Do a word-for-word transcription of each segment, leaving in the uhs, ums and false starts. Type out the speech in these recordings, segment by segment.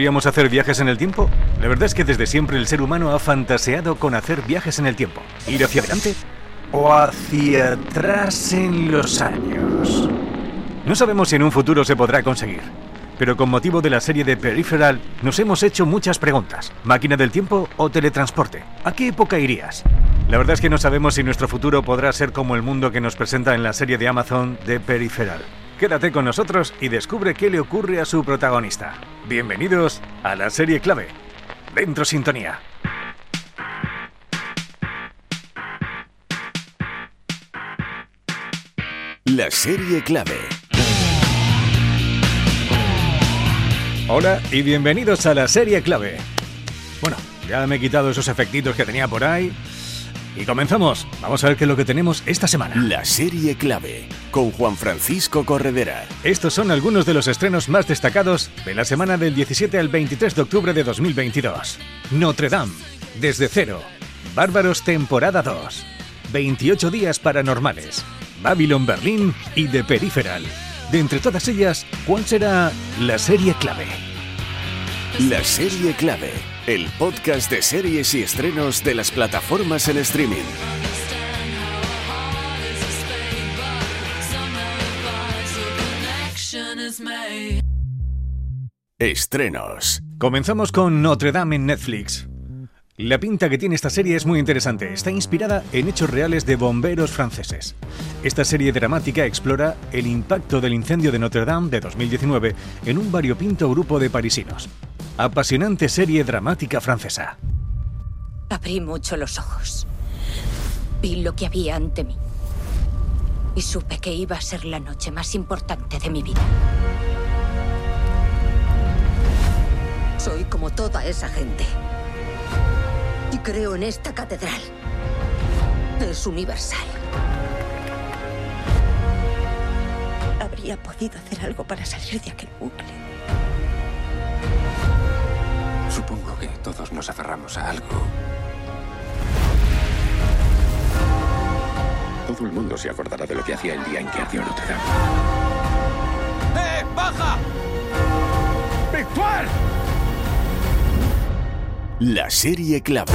¿Podríamos hacer viajes en el tiempo? La verdad es que desde siempre el ser humano ha fantaseado con hacer viajes en el tiempo. ¿Ir hacia adelante o hacia atrás en los años? No sabemos si en un futuro se podrá conseguir, pero con motivo de la serie de Peripheral nos hemos hecho muchas preguntas. ¿Máquina del tiempo o teletransporte? ¿A qué época irías? La verdad es que no sabemos si nuestro futuro podrá ser como el mundo que nos presenta en la serie de Amazon de Peripheral. Quédate con nosotros y descubre qué le ocurre a su protagonista. Bienvenidos a La Serie Clave. Dentro sintonía. La Serie Clave. Hola y bienvenidos a La Serie Clave. Bueno, ya me he quitado esos efectitos que tenía por ahí y comenzamos. Vamos a ver qué es lo que tenemos esta semana. La Serie Clave, con Juan Francisco Corredera. Estos son algunos de los estrenos más destacados de la semana del diecisiete al veintitrés de octubre de dos mil veintidós. Notre Dame, Desde Cero, Bárbaros temporada dos, veintiocho días paranormales, Babylon Berlin y The Peripheral. De entre todas ellas, ¿cuál será la serie clave? La Serie Clave, el podcast de series y estrenos de las plataformas en streaming. Estrenos. Comenzamos con Notre Dame en Netflix. La pinta que tiene esta serie es muy interesante. Está inspirada en hechos reales de bomberos franceses. Esta serie dramática explora el impacto del incendio de Notre Dame de dos mil diecinueve en un variopinto grupo de parisinos. Apasionante serie dramática francesa. Abrí mucho los ojos. Vi lo que había ante mí. Y supe que iba a ser la noche más importante de mi vida. Soy como toda esa gente. Y creo en esta catedral. Es universal. Habría podido hacer algo para salir de aquel bucle. Supongo que todos nos aferramos a algo. Todo el mundo se acordará de lo que hacía el día en que ardió Notre Dame. ¡Eh, baja! ¡Victoire! La Serie Clave.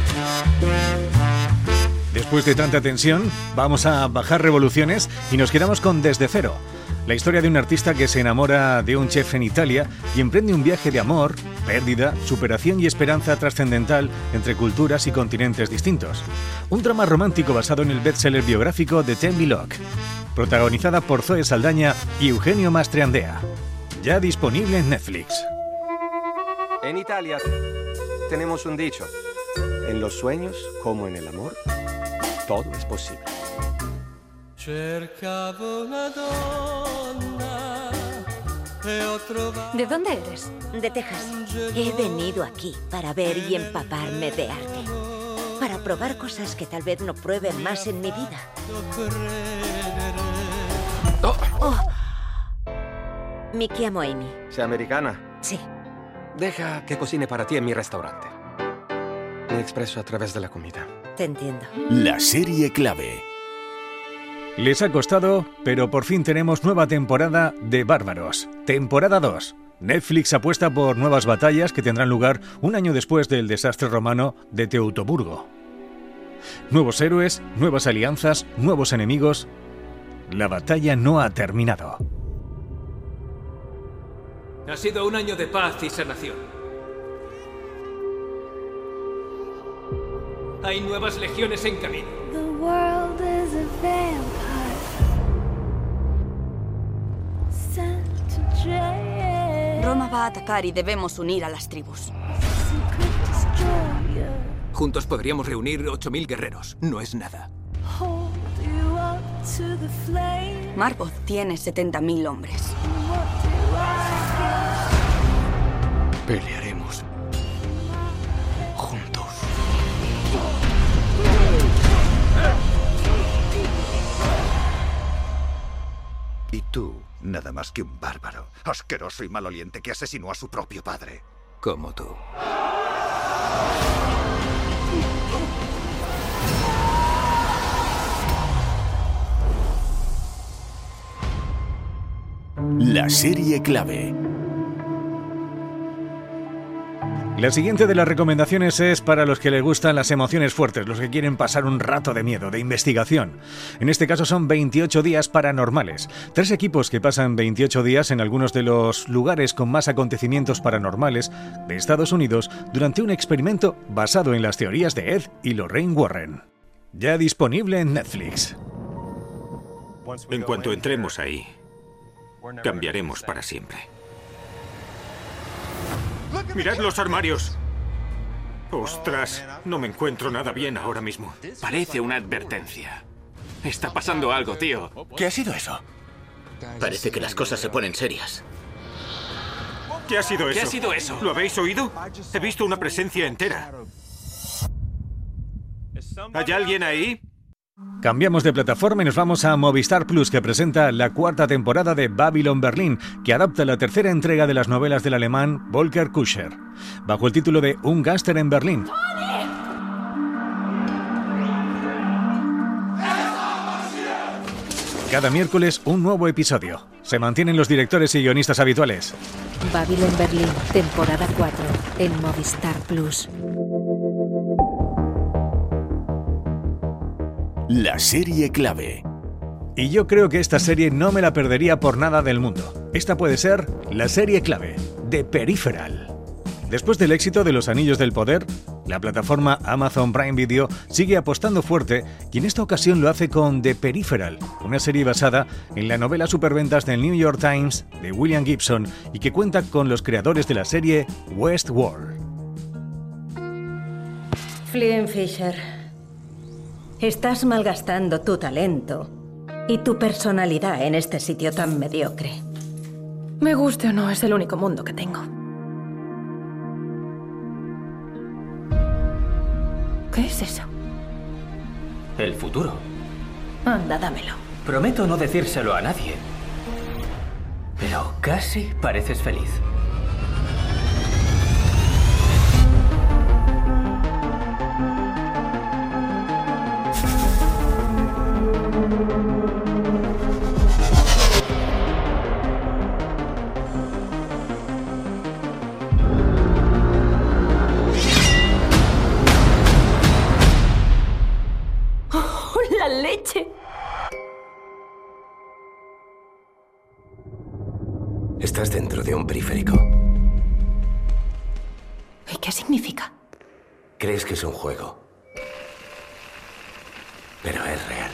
Después de tanta tensión, vamos a bajar revoluciones y nos quedamos con Desde Cero. La historia de un artista que se enamora de un chef en Italia y emprende un viaje de amor, pérdida, superación y esperanza trascendental entre culturas y continentes distintos. Un drama romántico basado en el bestseller biográfico de Tenby Locke, protagonizada por Zoe Saldaña y Eugenio Mastriandea. Ya disponible en Netflix. En Italia tenemos un dicho: en los sueños, como en el amor, todo es posible. ¿De dónde eres? De Texas. He venido aquí para ver y empaparme de arte. Para probar cosas que tal vez no pruebe más en mi vida. Oh. Oh. Me llamo Amy. ¿Sea americana? Sí. Deja que cocine para ti en mi restaurante. Me expreso a través de la comida. Te entiendo. La Serie Clave. Les ha costado, pero por fin tenemos nueva temporada de Bárbaros. Temporada dos. Netflix apuesta por nuevas batallas que tendrán lugar un año después del desastre romano de Teutoburgo. Nuevos héroes, nuevas alianzas, nuevos enemigos. La batalla no ha terminado. Ha sido un año de paz y sanación. Hay nuevas legiones en camino. The world is a vampire sent to drain. Roma va a atacar y debemos unir a las tribus. Secret destroyer. Juntos podríamos reunir ocho mil guerreros. No es nada. Hold you up to the flame. Marboth tiene setenta mil hombres. What do I Pelearemos juntos. Y tú, nada más que un bárbaro, asqueroso y maloliente que asesinó a su propio padre. Como tú. La Serie Clave. La siguiente de las recomendaciones es para los que les gustan las emociones fuertes, los que quieren pasar un rato de miedo, de investigación. En este caso son veintiocho días paranormales. Tres equipos que pasan veintiocho días en algunos de los lugares con más acontecimientos paranormales de Estados Unidos durante un experimento basado en las teorías de Ed y Lorraine Warren. Ya disponible en Netflix. En cuanto entremos ahí, cambiaremos para siempre. ¡Mirad los armarios! ¡Ostras! No me encuentro nada bien ahora mismo. Parece una advertencia. Está pasando algo, tío. ¿Qué ha sido eso? Parece que las cosas se ponen serias. ¿Qué ha sido eso? ¿Qué ha sido eso? ¿Lo habéis oído? He visto una presencia entera. ¿Hay alguien ahí? Cambiamos de plataforma y nos vamos a Movistar Plus, que presenta la cuarta temporada de Babylon Berlin, que adapta la tercera entrega de las novelas del alemán Volker Kuscher, bajo el título de Un gángster en Berlín. Cada miércoles un nuevo episodio. Se mantienen los directores y guionistas habituales. Babylon Berlin, temporada cuatro, en Movistar Plus. La serie clave. Y yo creo que esta serie no me la perdería por nada del mundo. Esta puede ser la serie clave de Peripheral. Después del éxito de Los Anillos del Poder, la plataforma Amazon Prime Video sigue apostando fuerte y en esta ocasión lo hace con The Peripheral, una serie basada en la novela superventas del New York Times de William Gibson y que cuenta con los creadores de la serie Westworld. Flynn Fisher, estás malgastando tu talento y tu personalidad en este sitio tan mediocre. Me guste o no, es el único mundo que tengo. ¿Qué es eso? El futuro. Anda, dámelo. Prometo no decírselo a nadie. Pero casi pareces feliz. Leche. Estás dentro de un periférico. ¿Y qué significa? Crees que es un juego, pero es real.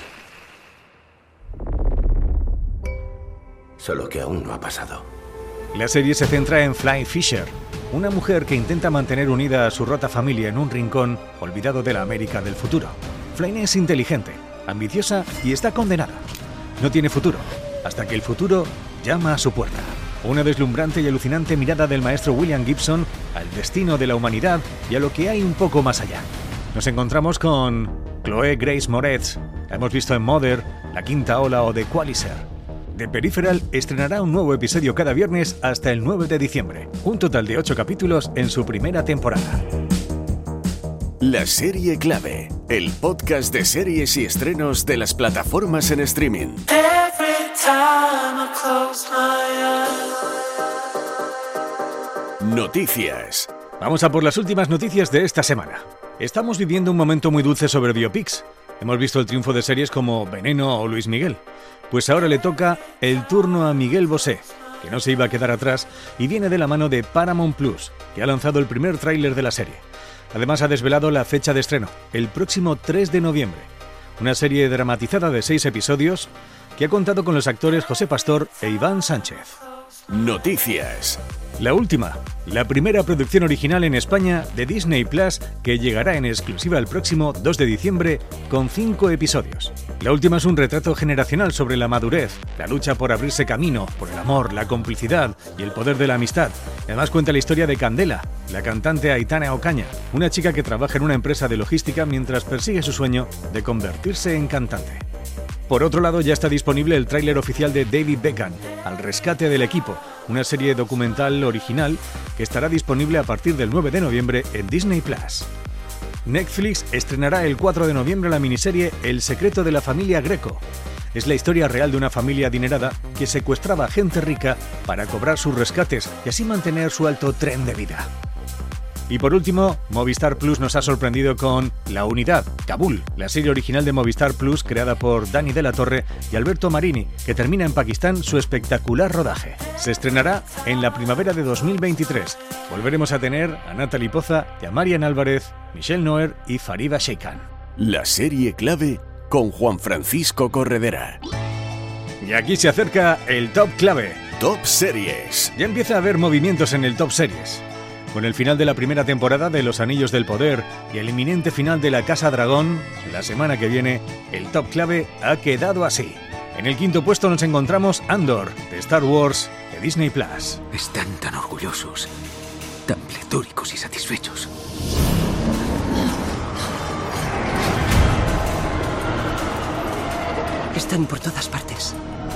Solo que aún no ha pasado. La serie se centra en Flynn Fisher, una mujer que intenta mantener unida a su rota familia en un rincón olvidado de la América del futuro. Flynn es inteligente, ambiciosa y está condenada. No tiene futuro, hasta que el futuro llama a su puerta. Una deslumbrante y alucinante mirada del maestro William Gibson al destino de la humanidad y a lo que hay un poco más allá. Nos encontramos con Chloe Grace Moretz. La hemos visto en Mother, La Quinta Ola o The Qualizer. The Peripheral estrenará un nuevo episodio cada viernes hasta el nueve de diciembre. Un total de ocho capítulos en su primera temporada. La serie clave, el podcast de series y estrenos de las plataformas en streaming. Noticias. Vamos a por las últimas noticias de esta semana. Estamos viviendo un momento muy dulce sobre biopics. Hemos visto el triunfo de series como Veneno o Luis Miguel. Pues ahora le toca el turno a Miguel Bosé, que no se iba a quedar atrás y viene de la mano de Paramount Plus, que ha lanzado el primer tráiler de la serie. Además ha desvelado la fecha de estreno, el próximo tres de noviembre. Una serie dramatizada de seis episodios que ha contado con los actores José Pastor e Iván Sánchez. Noticias. La última, la primera producción original en España de Disney Plus, que llegará en exclusiva el próximo dos de diciembre con cinco episodios. La última es un retrato generacional sobre la madurez, la lucha por abrirse camino, por el amor, la complicidad y el poder de la amistad. Además cuenta la historia de Candela, la cantante Aitana Ocaña, una chica que trabaja en una empresa de logística mientras persigue su sueño de convertirse en cantante. Por otro lado, ya está disponible el tráiler oficial de David Beckham, Al rescate del equipo, una serie documental original que estará disponible a partir del nueve de noviembre en Disney Plus. Netflix estrenará el cuatro de noviembre la miniserie El secreto de la familia Greco. Es la historia real de una familia adinerada que secuestraba a gente rica para cobrar sus rescates y así mantener su alto tren de vida. Y por último, Movistar Plus nos ha sorprendido con La Unidad, Kabul, la serie original de Movistar Plus creada por Dani de la Torre y Alberto Marini, que termina en Pakistán su espectacular rodaje. Se estrenará en la primavera de dos mil veintitrés. Volveremos a tener a Natalie Poza, a Marian Álvarez, Michelle Noer y Farida Sheikhan. La serie clave con Juan Francisco Corredera. Y aquí se acerca el Top Clave. Top Series. Ya empieza a haber movimientos en el Top Series. Con el final de la primera temporada de Los Anillos del Poder y el inminente final de La Casa Dragón, la semana que viene, el Top Clave ha quedado así. En el quinto puesto nos encontramos Andor, de Star Wars, de Disney Plus. Están tan orgullosos, tan pletóricos y satisfechos. Están por todas partes.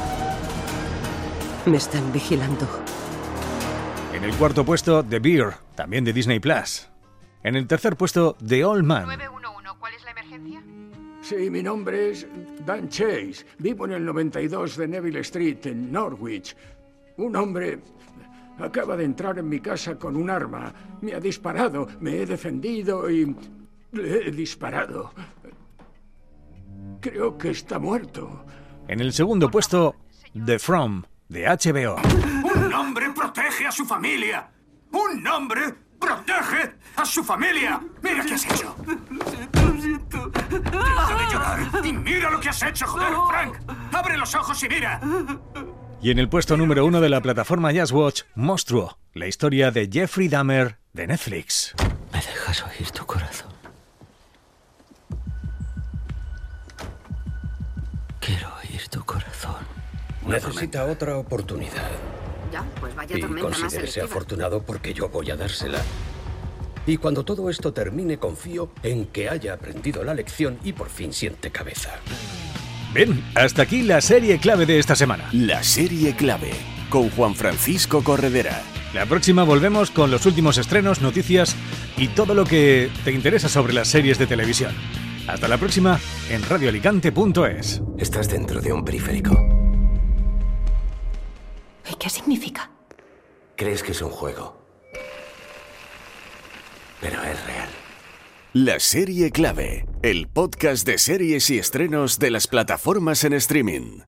Me están vigilando. En el cuarto puesto, The Bear, también de Disney Plus. En el tercer puesto, The Old Man. nueve uno uno, ¿cuál es la emergencia? Sí, mi nombre es Dan Chase. Vivo en el noventa y dos de Neville Street, en Norwich. Un hombre acaba de entrar en mi casa con un arma. Me ha disparado, me he defendido y le he disparado. Creo que está muerto. En el segundo puesto, The From, de H B O. ¡Un hombre protege a su familia! ¡Un hombre protege a su familia! ¡Mira qué has hecho! Lo siento. ¡Deja de llorar! ¡Y mira lo que has hecho, joder, Frank! ¡Abre los ojos y mira! Y en el puesto número uno de la plataforma Just Watch, Monstruo, la historia de Jeffrey Dahmer de Netflix. ¿Me dejas oír tu corazón? Quiero oír tu corazón. Necesita otra oportunidad. Ya, pues vaya Y tormenta más considérese selectiva. afortunado porque yo voy a dársela. Y cuando todo esto termine, confío en que haya aprendido la lección y por fin siente cabeza. Bien, hasta aquí la serie clave de esta semana. La serie clave con Juan Francisco Corredera. La próxima volvemos con los últimos estrenos, noticias y todo lo que te interesa sobre las series de televisión. Hasta la próxima en radio alicante punto es. Estás dentro de un periférico. ¿Y qué significa? Crees que es un juego. Pero es real. La serie clave, el podcast de series y estrenos de las plataformas en streaming.